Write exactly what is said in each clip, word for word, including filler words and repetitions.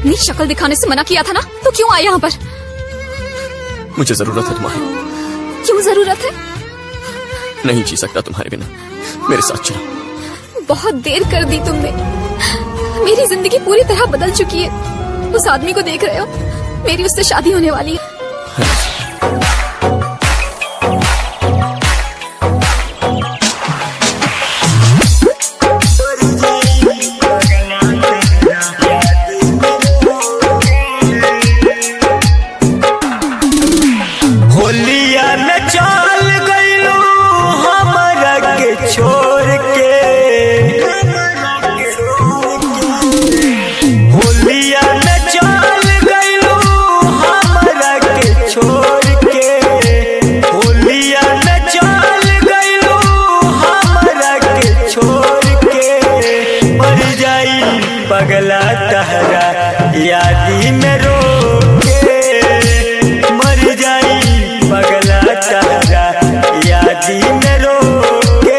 अपनी शक्ल दिखाने से मना किया था ना, तो क्यों आए यहाँ पर? मुझे जरूरत है तुम्हारी। क्यों जरूरत है? नहीं जी सकता तुम्हारे बिना, मेरे साथ चलो। बहुत देर कर दी तुमने, मेरी जिंदगी पूरी तरह बदल चुकी है। उस आदमी को देख रहे हो, मेरी उससे शादी होने वाली है। होलिया में चल गइलू हमरा के छोड़ के, होलिया में चल गइलू हमरा के छोड़ के, होलिया में चल गइलू हमरा के छोड़ के। मर जाई पगला तहरा यादी में रो के, मर जाई पगला तहरा यादी में रो के।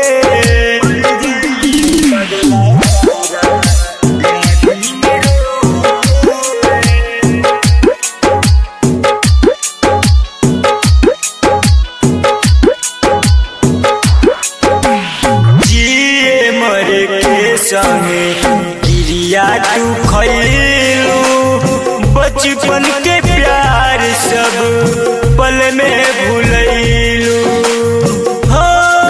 जिए मरे के संगे गिरिया तू खइलू, बचपन के प्यार सब पल में भूलैलू। हो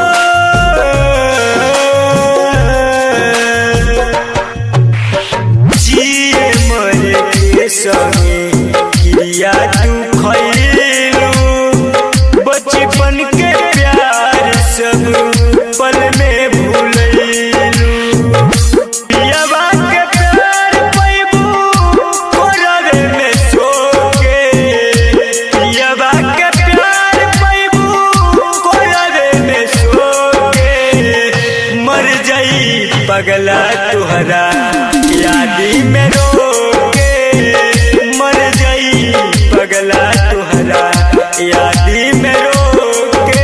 जिए मरे के संगे गिरिया तू खइलू, बचपन के प्यार सब पल में भूलैलू। पियवा के प्यार पैबू कोरवे में सो के, पियवा के प्यार पैबू कोरवे में सो के। मर जाई पगला तुहरा यादी में रो के, मर जाई पगला तुहरा यादी में रो के।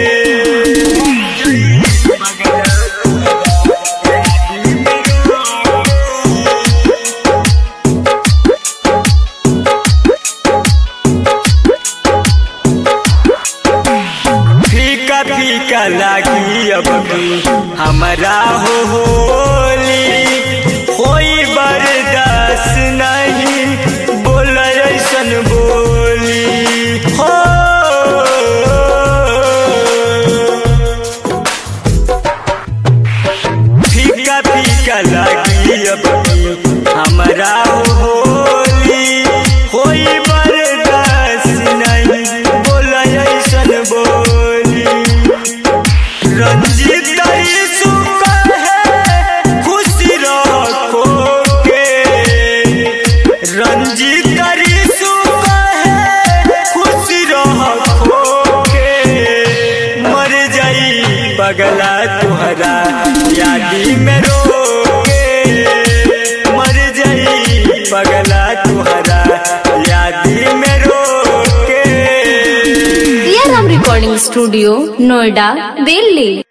फीका फीका लागी अब हमारा हो होली, कोई बर्दाश्त नहीं बोल ऐसन बोली। हो फीका फीका लागी अब हमारा हो होली, कोई बर्दाश्त नहीं बोल ऐसन बोली। रंजीत यीशु कहे खुशी रखो के, रंजीत यीशु कहे खुशी रखो के। मर जाई पगला तुहरा यादी में रो के, मर जाई पगला तुहरा यादी में रो के। Siyaram recording studio, Noida, Delhi.